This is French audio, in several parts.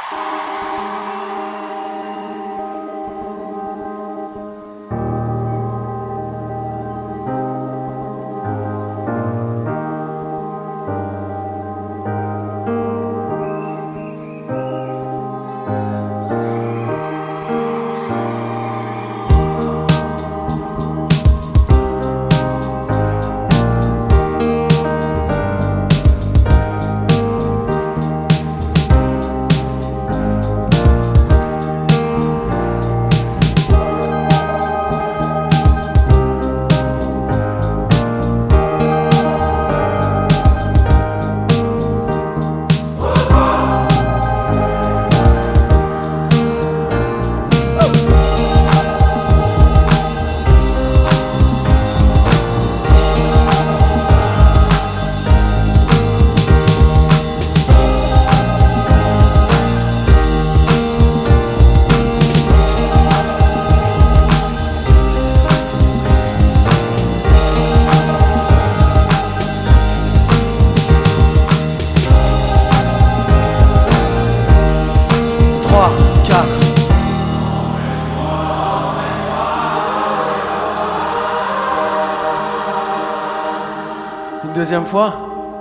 Une deuxième fois.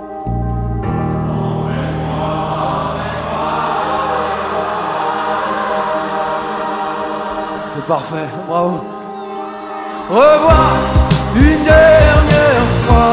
C'est parfait, bravo. Revoir une dernière fois.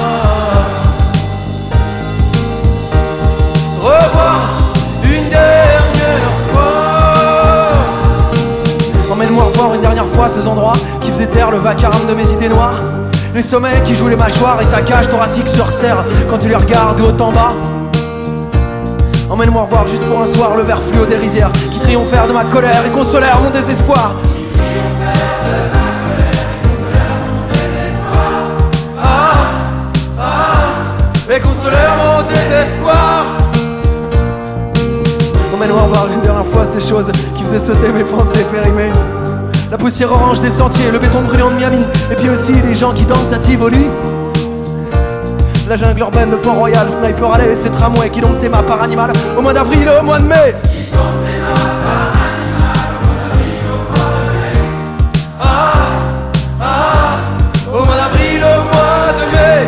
Revoir une dernière fois. Emmène-moi revoir une dernière fois ces endroits qui faisaient taire le vacarme de mes idées noires. Les sommets qui jouent les mâchoires et ta cage thoracique se resserre quand tu les regardes de haut en bas. Emmène-moi revoir juste pour un soir le verre fluo des rizières qui triomphèrent de ma colère et consolèrent mon désespoir. Et consolèrent mon désespoir. Emmène-moi revoir une dernière fois ces choses qui faisaient sauter mes pensées périmées. La poussière orange des sentiers, le béton brûlant de Miami. Et puis aussi les gens qui dansent à Tivoli. La jungle urbaine de Port-Royal, Sniper Alley, ces tramways qui domptaient ma part animale au mois d'avril, au mois de mai. Au mois d'avril, au mois de mai.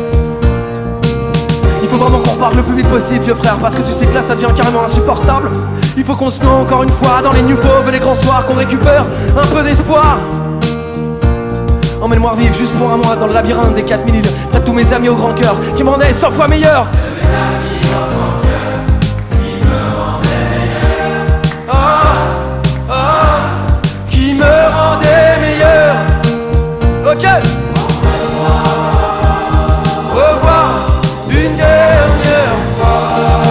Il faut vraiment qu'on parle le plus vite possible, vieux frère, parce que tu sais que là ça devient carrément insupportable. Il faut qu'on se noie encore une fois dans les New Fauves et les grands soirs, qu'on récupère un peu d'espoir. Emmène-moi revivre juste pour un mois dans le labyrinthe des 4000 îles, près de tous mes amis au grand cœur qui me rendaient 100 fois meilleur. Qui me rendaient meilleur. Ok. Revoir une dernière fois.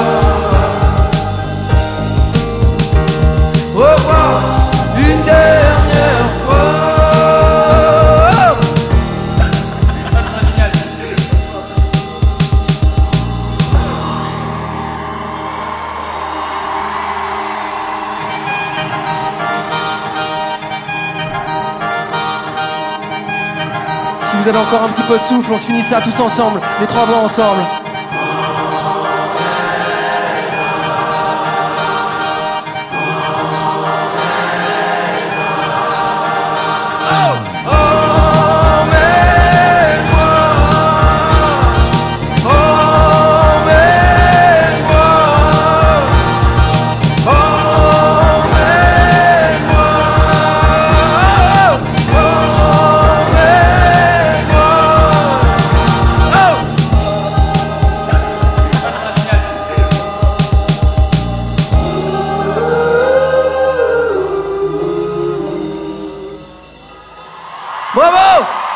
Revoir une dernière fois. Si vous avez encore un petit peu de souffle, on se finit ça tous ensemble, les trois voix ensemble. Bravo!